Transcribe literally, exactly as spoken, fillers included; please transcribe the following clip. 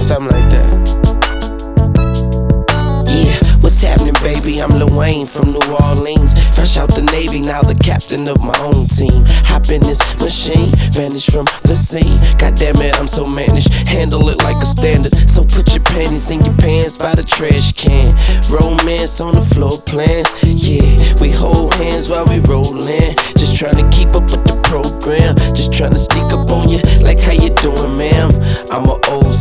something like that. Yeah, what's happening, baby? I'm Lil Wayne from New Orleans. Fresh out the Navy, now the captain of my own team. Hop in this machine, vanish from the scene. God damn it, I'm so managed. Handle it like a standard. So put your panties in your pants by the trash can. Romance on the floor plans. Yeah, we hold hands while we rollin'. Just tryna keep up with the program. Just tryna sneak up on you like how you doing, ma'am. I'm a old